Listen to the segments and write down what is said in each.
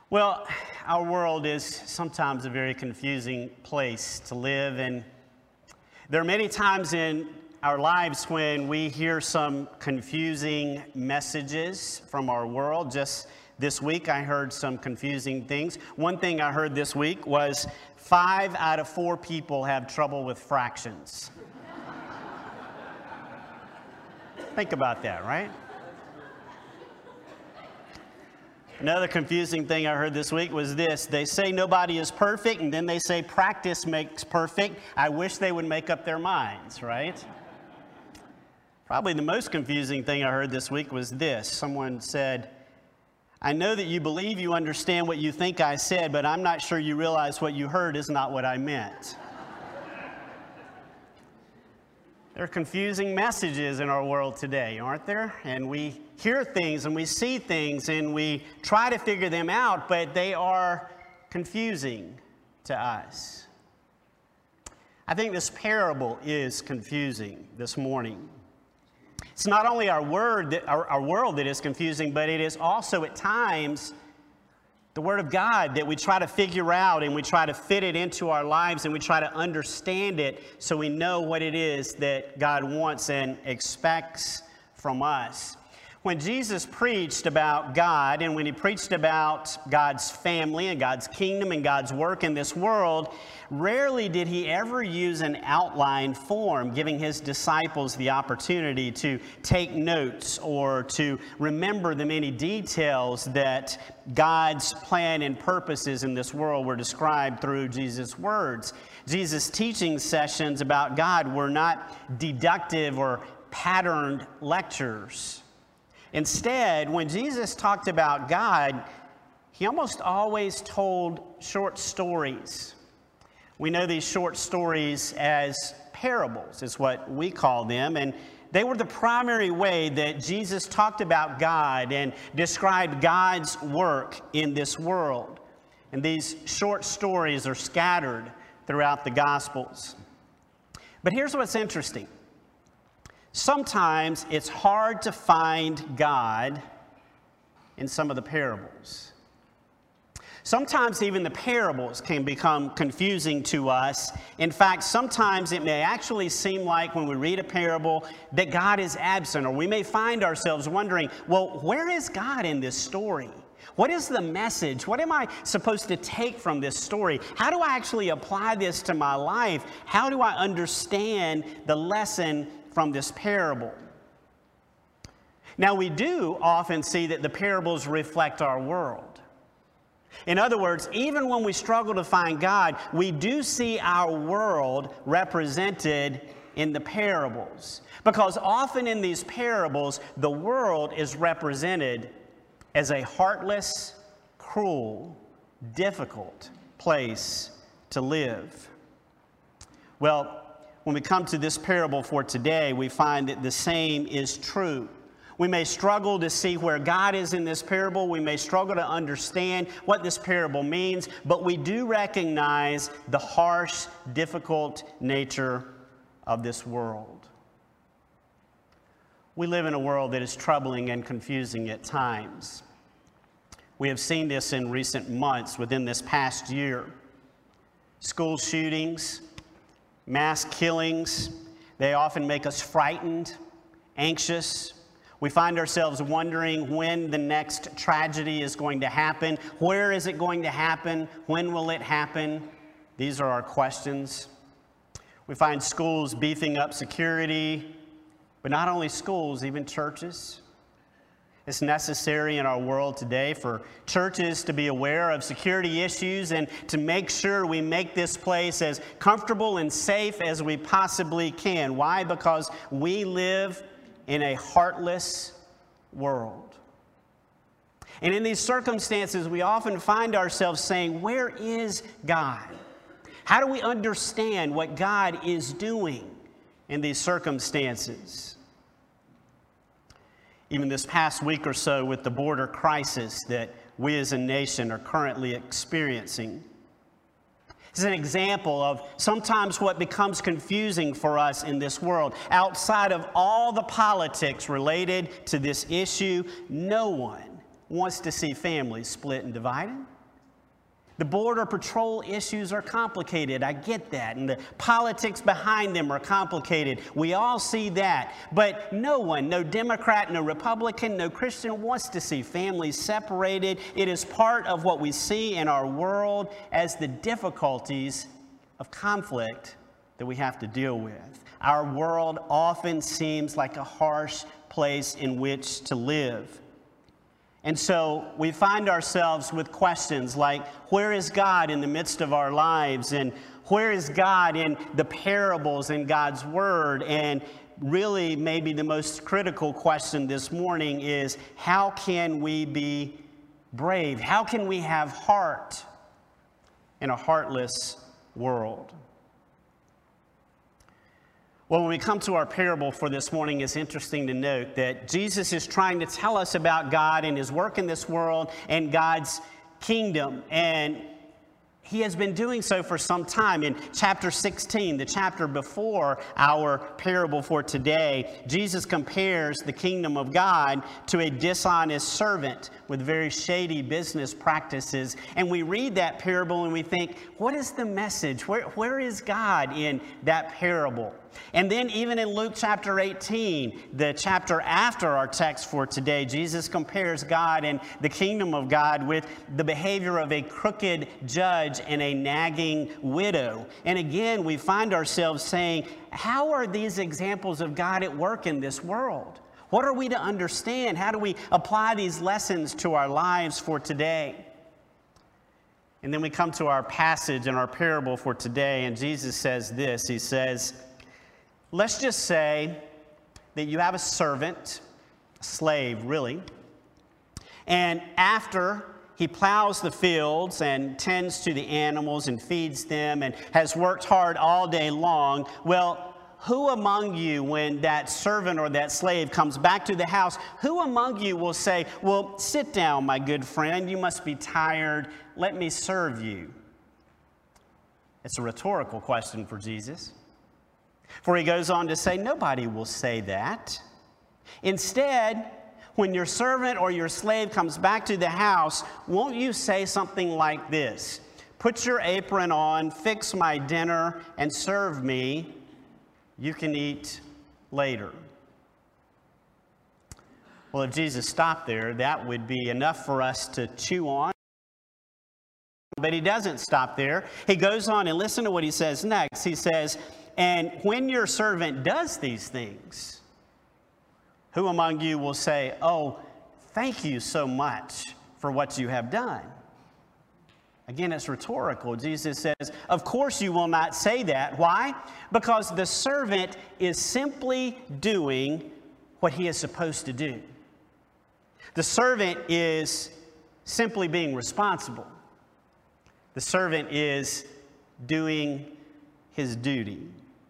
Well, our world is sometimes a very confusing place to live, and there are many times in our lives when we hear some confusing messages from our world. Just this week, I heard some confusing things. One thing I heard this week was 5 out of 4 people have trouble with fractions. Think about that, right? Another confusing thing I heard this week was this. They say nobody is perfect, and then they say practice makes perfect. I wish they would make up their minds, right? Probably the most confusing thing I heard this week was this. Someone said, I know that you believe you understand what you think I said, but I'm not sure you realize what you heard is not what I meant. There are confusing messages in our world today, aren't there? And we hear things and we see things and we try to figure them out, but they are confusing to us. I think this parable is confusing this morning. It's not only our world that is confusing, but it is also at times the Word of God that we try to figure out and we try to fit it into our lives and we try to understand it so we know what it is that God wants and expects from us. When Jesus preached about God and when he preached about God's family and God's kingdom and God's work in this world, rarely did he ever use an outline form, giving his disciples the opportunity to take notes or to remember the many details that God's plan and purposes in this world were described through Jesus' words. Jesus' teaching sessions about God were not deductive or patterned lectures. Instead, when Jesus talked about God, he almost always told short stories. We know these short stories as parables, is what we call them, and they were the primary way that Jesus talked about God and described God's work in this world. And these short stories are scattered throughout the Gospels. But here's what's interesting. Sometimes it's hard to find God in some of the parables. Sometimes even the parables can become confusing to us. In fact, sometimes it may actually seem like when we read a parable that God is absent, or we may find ourselves wondering, well, where is God in this story? What is the message? What am I supposed to take from this story? How do I actually apply this to my life? How do I understand the lesson from this parable? Now, we do often see that the parables reflect our world. In other words, even when we struggle to find God, we do see our world represented in the parables. Because often in these parables, the world is represented as a heartless, cruel, difficult place to live. Well, when we come to this parable for today, we find that the same is true. We may struggle to see where God is in this parable. We may struggle to understand what this parable means, but we do recognize the harsh, difficult nature of this world. We live in a world that is troubling and confusing at times. We have seen this in recent months, within this past year. School shootings, mass killings, they often make us frightened, anxious. We find ourselves wondering when the next tragedy is going to happen. Where is it going to happen? When will it happen? These are our questions. We find schools beefing up security, but not only schools, even churches. It's necessary in our world today for churches to be aware of security issues and to make sure we make this place as comfortable and safe as we possibly can. Why? Because we live in a heartless world. And in these circumstances, we often find ourselves saying, where is God? How do we understand what God is doing in these circumstances? Even this past week or so with the border crisis that we as a nation are currently experiencing. It's an example of sometimes what becomes confusing for us in this world. Outside of all the politics related to this issue, no one wants to see families split and divided. The Border Patrol issues are complicated. I get that. And the politics behind them are complicated. We all see that. But no one, no Democrat, no Republican, no Christian wants to see families separated. It is part of what we see in our world as the difficulties of conflict that we have to deal with. Our world often seems like a harsh place in which to live. And so we find ourselves with questions like, where is God in the midst of our lives? And where is God in the parables in God's Word? And really, maybe the most critical question this morning is, how can we be brave? How can we have heart in a heartless world? Well, when we come to our parable for this morning, it's interesting to note that Jesus is trying to tell us about God and His work in this world and God's kingdom. And He has been doing so for some time. In chapter 16, the chapter before our parable for today, Jesus compares the kingdom of God to a dishonest servant with very shady business practices. And we read that parable and we think, what is the message? Where is God in that parable? And then even in Luke chapter 18, the chapter after our text for today, Jesus compares God and the kingdom of God with the behavior of a crooked judge and a nagging widow. And again, we find ourselves saying, how are these examples of God at work in this world? What are we to understand? How do we apply these lessons to our lives for today? And then we come to our passage and our parable for today, and Jesus says this. He says, let's just say that you have a servant, a slave really, and after he plows the fields and tends to the animals and feeds them and has worked hard all day long, well, who among you, when that servant or that slave comes back to the house, who among you will say, well, sit down, my good friend, you must be tired, let me serve you? It's a rhetorical question for Jesus. For he goes on to say, nobody will say that. Instead, when your servant or your slave comes back to the house, won't you say something like this? Put your apron on, fix my dinner, and serve me. You can eat later. Well, if Jesus stopped there, that would be enough for us to chew on. But he doesn't stop there. He goes on, and listen to what he says next. He says, and when your servant does these things, who among you will say, oh, thank you so much for what you have done? Again, it's rhetorical. Jesus says, of course you will not say that. Why? Because the servant is simply doing what he is supposed to do. The servant is simply being responsible. The servant is doing his duty.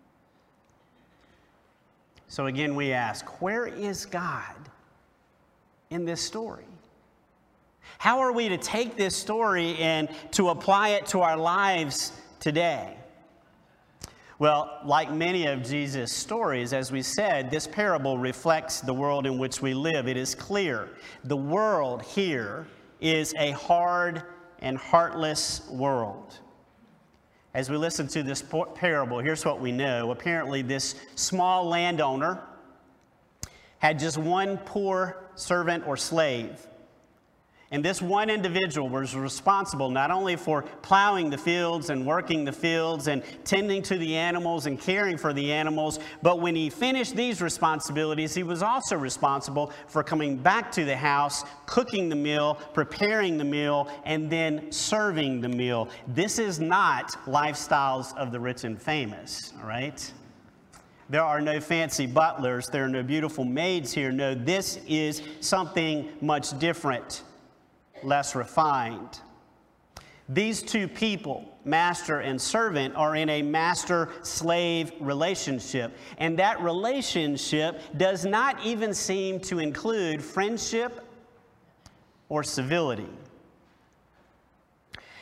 So again, we ask, where is God in this story? How are we to take this story and to apply it to our lives today? Well, like many of Jesus' stories, as we said, this parable reflects the world in which we live. It is clear. The world here is a hard and heartless world. As we listen to this parable, here's what we know. Apparently, this small landowner had just one poor servant or slave. And this one individual was responsible not only for plowing the fields and working the fields and tending to the animals and caring for the animals, but when he finished these responsibilities, he was also responsible for coming back to the house, cooking the meal, preparing the meal, and then serving the meal. This is not lifestyles of the rich and famous, all right? There are no fancy butlers. There are no beautiful maids here. No, this is something much different. Less refined. These two people, master and servant, are in a master-slave relationship. And that relationship does not even seem to include friendship or civility.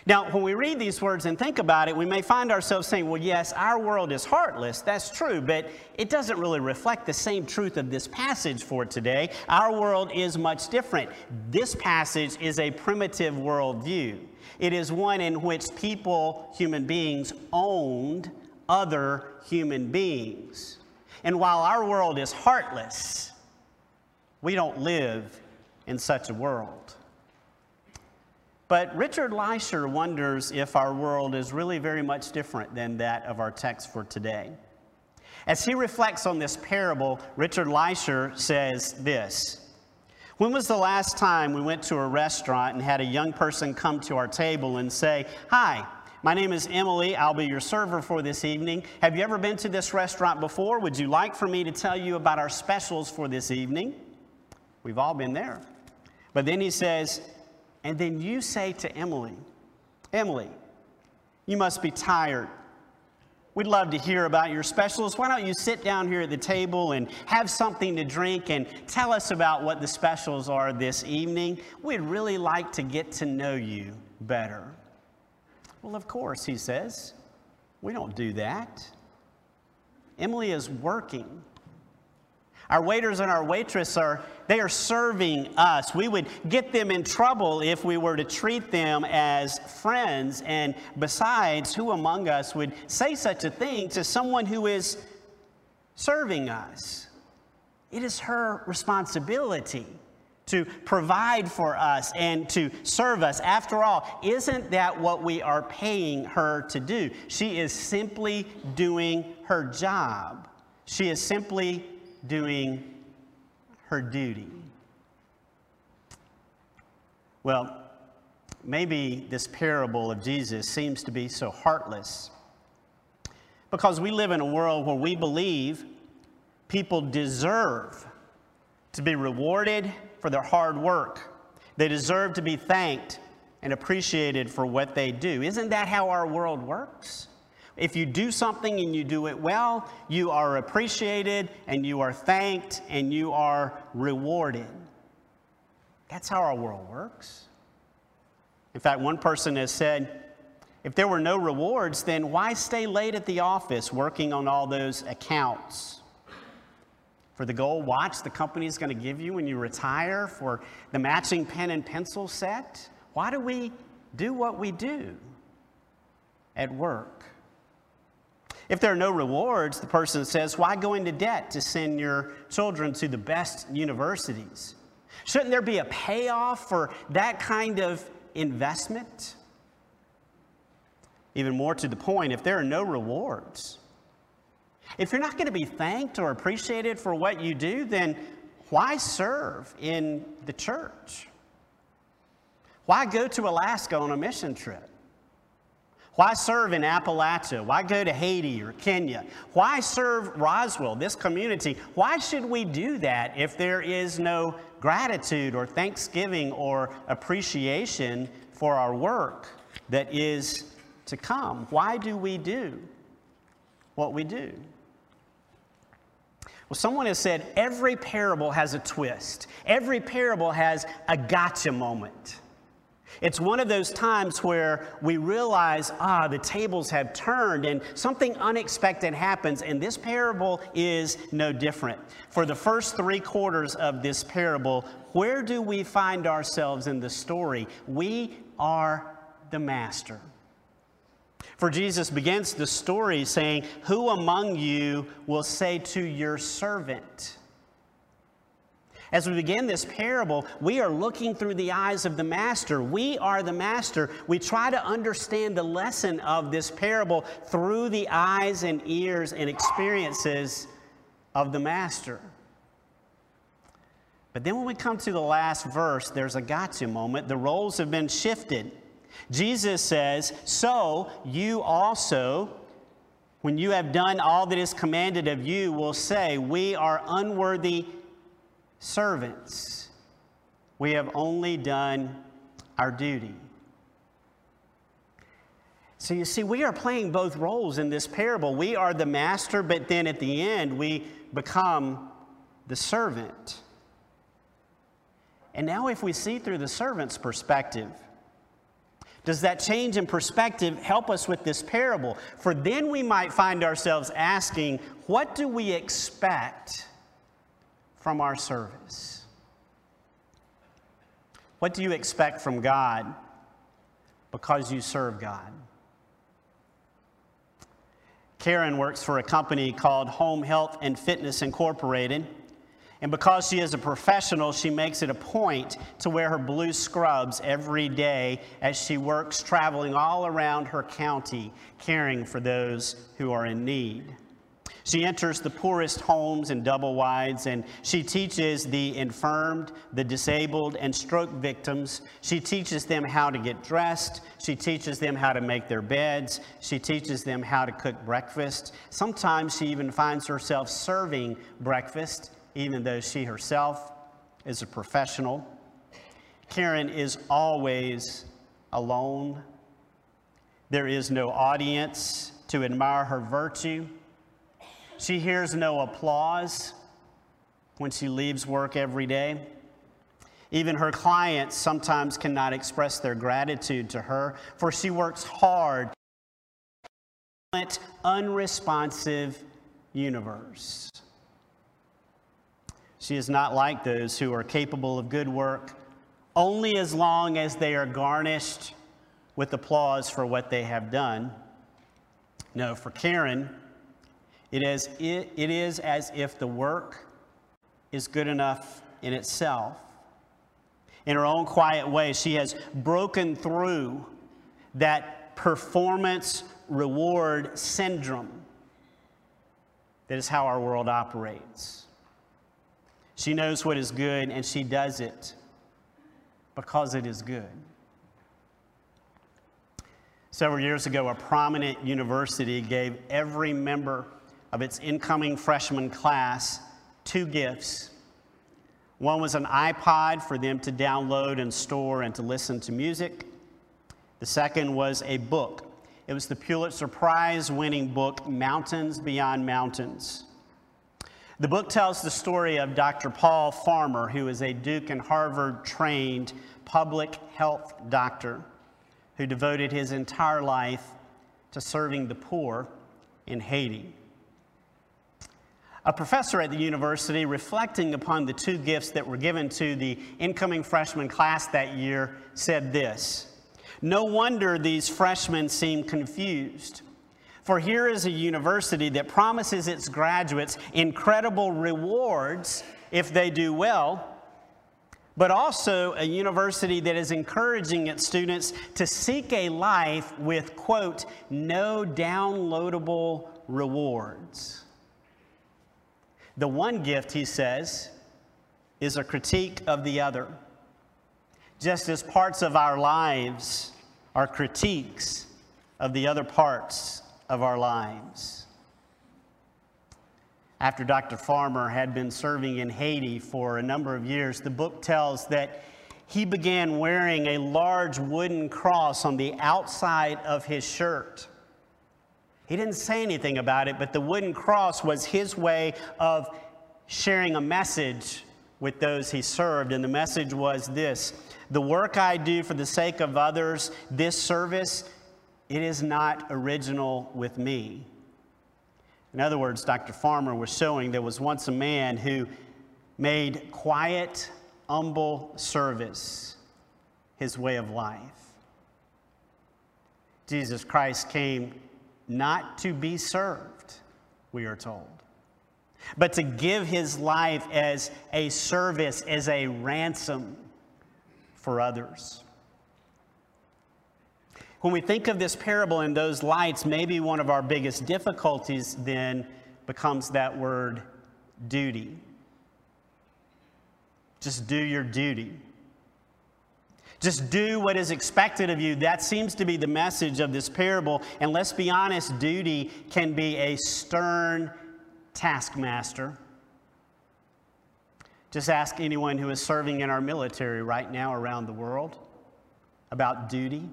Now, when we read these words and think about it, we may find ourselves saying, well, yes, our world is heartless. That's true, but it doesn't really reflect the same truth of this passage for today. Our world is much different. This passage is a primitive worldview. It is one in which people, human beings, owned other human beings. And while our world is heartless, we don't live in such a world. But Richard Leisher wonders if our world is really very much different than that of our text for today. As he reflects on this parable, Richard Leisher says this: when was the last time we went to a restaurant and had a young person come to our table and say, "Hi, my name is Emily. I'll be your server for this evening. Have you ever been to this restaurant before? Would you like for me to tell you about our specials for this evening?" We've all been there. But then he says, and then you say to Emily, "Emily, you must be tired. We'd love to hear about your specials. Why don't you sit down here at the table and have something to drink and tell us about what the specials are this evening? We'd really like to get to know you better." Well, of course, he says. We don't do that. Emily is working. Our waiters and our waitress they are serving us. We would get them in trouble if we were to treat them as friends. And besides, who among us would say such a thing to someone who is serving us? It is her responsibility to provide for us and to serve us. After all, isn't that what we are paying her to do? She is simply doing her job. She is simply doing her duty. Well, maybe this parable of Jesus seems to be so heartless because we live in a world where we believe people deserve to be rewarded for their hard work. They deserve to be thanked and appreciated for what they do. Isn't that how our world works? If you do something and you do it well, you are appreciated and you are thanked and you are rewarded. That's how our world works. In fact, one person has said, if there were no rewards, then why stay late at the office working on all those accounts? For the gold watch the company is going to give you when you retire, for the matching pen and pencil set? Why do we do what we do at work? If there are no rewards, the person says, why go into debt to send your children to the best universities? Shouldn't there be a payoff for that kind of investment? Even more to the point, if there are no rewards, if you're not going to be thanked or appreciated for what you do, then why serve in the church? Why go to Alaska on a mission trip? Why serve in Appalachia? Why go to Haiti or Kenya? Why serve Roswell, this community? Why should we do that if there is no gratitude or thanksgiving or appreciation for our work that is to come? Why do we do what we do? Well, someone has said every parable has a twist. Every parable has a gotcha moment. It's one of those times where we realize, the tables have turned and something unexpected happens, and this parable is no different. For the first 3 quarters of this parable, where do we find ourselves in the story? We are the master. For Jesus begins the story saying, "Who among you will say to your servant?" As we begin this parable, we are looking through the eyes of the master. We are the master. We try to understand the lesson of this parable through the eyes and ears and experiences of the master. But then when we come to the last verse, there's a gotcha moment. The roles have been shifted. Jesus says, "So you also, when you have done all that is commanded of you, will say, 'We are unworthy servants. We have only done our duty.'" So you see, we are playing both roles in this parable. We are the master, but then at the end, we become the servant. And now if we see through the servant's perspective, Does that change in perspective help us with this parable? For then we might find ourselves asking, what do we expect from our service? What do you expect from God because you serve God? Karen works for a company called Home Health and Fitness Incorporated. And because she is a professional, she makes it a point to wear her blue scrubs every day as she works traveling all around her county, caring for those who are in need. She enters the poorest homes and double wides, and she teaches the infirmed, the disabled, and stroke victims. She teaches them how to get dressed. She teaches them how to make their beds. She teaches them how to cook breakfast. Sometimes she even finds herself serving breakfast, even though she herself is a professional. Karen is always alone. There is no audience to admire her virtue. She hears no applause when she leaves work every day. Even her clients sometimes cannot express their gratitude to her, for she works hard in an unresponsive universe. She is not like those who are capable of good work only as long as they are garnished with applause for what they have done. No, for Karen, it is as if the work is good enough in itself. In her own quiet way, she has broken through that performance reward syndrome. That is how our world operates. She knows what is good, and she does it because it is good. Several years ago, a prominent university gave every member of its incoming freshman class 2 gifts. One was an iPod for them to download and store and to listen to music. The second was a book. It was the Pulitzer Prize-winning book, Mountains Beyond Mountains. The book tells the story of Dr. Paul Farmer, who is a Duke and Harvard-trained public health doctor who devoted his entire life to serving the poor in Haiti. A professor at the university, reflecting upon the 2 gifts that were given to the incoming freshman class that year, said this: "No wonder these freshmen seem confused. For here is a university that promises its graduates incredible rewards if they do well, but also a university that is encouraging its students to seek a life with, quote, no downloadable rewards." The one gift, he says, is a critique of the other, just as parts of our lives are critiques of the other parts of our lives. After Dr. Farmer had been serving in Haiti for a number of years, the book tells that he began wearing a large wooden cross on the outside of his shirt. He didn't say anything about it, but the wooden cross was his way of sharing a message with those he served. And the message was this: the work I do for the sake of others, this service, it is not original with me. In other words, Dr. Farmer was showing there was once a man who made quiet, humble service his way of life. Jesus Christ came not to be served, we are told, but to give his life as a service, as a ransom for others. When we think of this parable in those lights, maybe one of our biggest difficulties then becomes that word duty. Just do your duty. Just do what is expected of you. That seems to be the message of this parable. And let's be honest, duty can be a stern taskmaster. Just ask anyone who is serving in our military right now around the world about duty.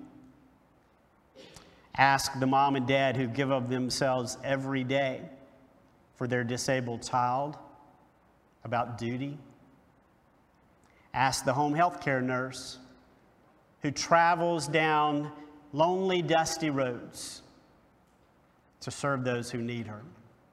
Ask the mom and dad who give of themselves every day for their disabled child about duty. Ask the home health care nurse who travels down lonely, dusty roads to serve those who need her.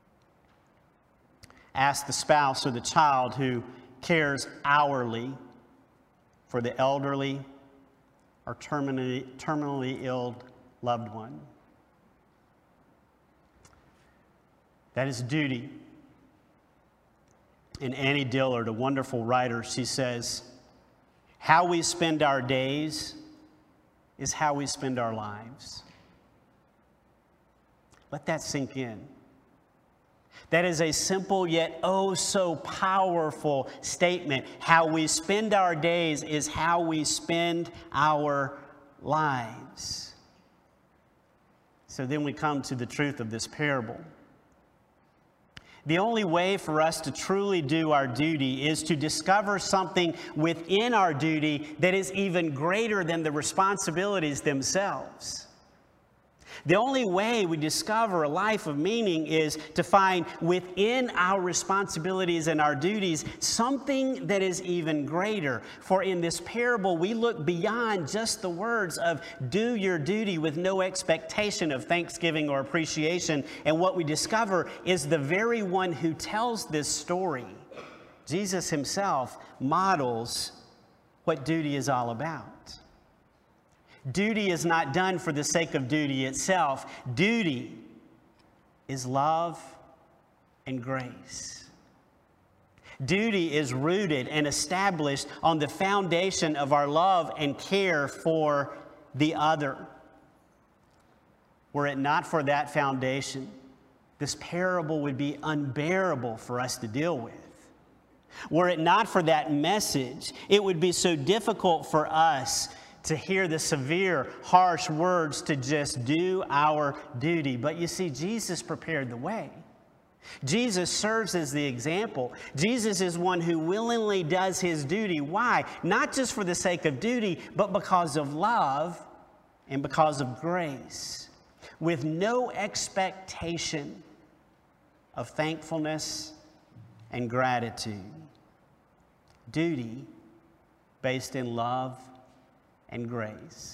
Ask the spouse or the child who cares hourly for the elderly or terminally ill loved one. That is duty. And Annie Dillard, a wonderful writer, she says, how we spend our days is how we spend our lives. Let that sink in. That is a simple yet oh so powerful statement. How we spend our days is how we spend our lives. So then we come to the truth of this parable. The only way for us to truly do our duty is to discover something within our duty that is even greater than the responsibilities themselves. The only way we discover a life of meaning is to find within our responsibilities and our duties something that is even greater. For in this parable, we look beyond just the words of do your duty with no expectation of thanksgiving or appreciation. And what we discover is the very one who tells this story, Jesus himself, models what duty is all about. Duty is not done for the sake of duty itself. Duty is love and grace. Duty is rooted and established on the foundation of our love and care for the other. Were it not for that foundation, this parable would be unbearable for us to deal with. Were it not for that message, it would be so difficult for us to hear the severe, harsh words to just do our duty. But you see, Jesus prepared the way. Jesus serves as the example. Jesus is one who willingly does his duty. Why? Not just for the sake of duty, but because of love and because of grace, with no expectation of thankfulness and gratitude. Duty based in love and grace.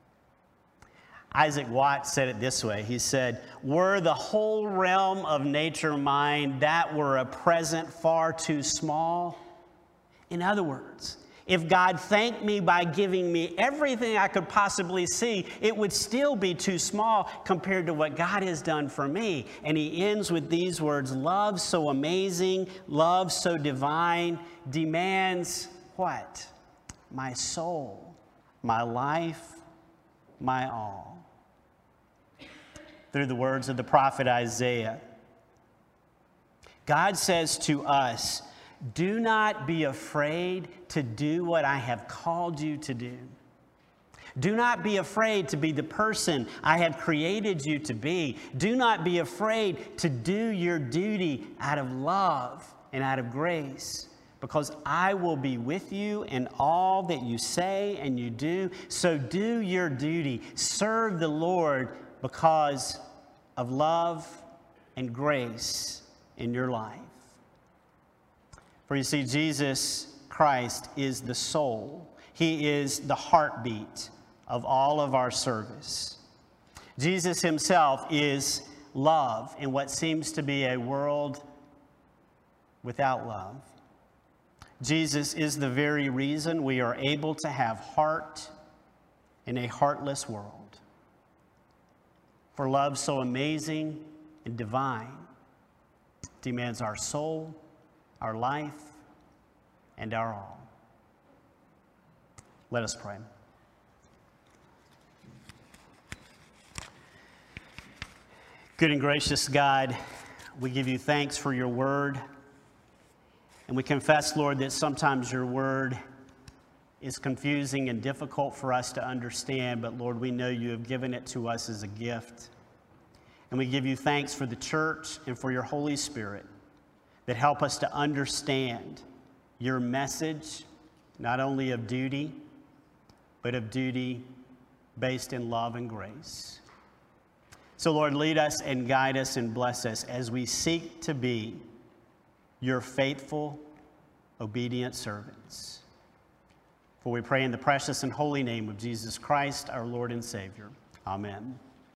Isaac Watts said it this way. He said, were the whole realm of nature mine, that were a present far too small. In other words, if God thanked me by giving me everything I could possibly see, it would still be too small compared to what God has done for me. And he ends with these words, love so amazing, love so divine, demands what? My soul. My life, my all. Through the words of the prophet Isaiah, God says to us, do not be afraid to do what I have called you to do. Do not be afraid to be the person I have created you to be. Do not be afraid to do your duty out of love and out of grace. Because I will be with you in all that you say and you do. So do your duty. Serve the Lord because of love and grace in your life. For you see, Jesus Christ is the soul. He is the heartbeat of all of our service. Jesus himself is love in what seems to be a world without love. Jesus is the very reason we are able to have heart in a heartless world. For love so amazing and divine demands our soul, our life, and our all. Let us pray. Good and gracious God, we give you thanks for your word. And we confess, Lord, that sometimes your word is confusing and difficult for us to understand, but Lord, we know you have given it to us as a gift. And we give you thanks for the church and for your Holy Spirit that help us to understand your message, not only of duty, but of duty based in love and grace. So Lord, lead us and guide us and bless us as we seek to be your faithful, obedient servants. For we pray in the precious and holy name of Jesus Christ, our Lord and Savior. Amen.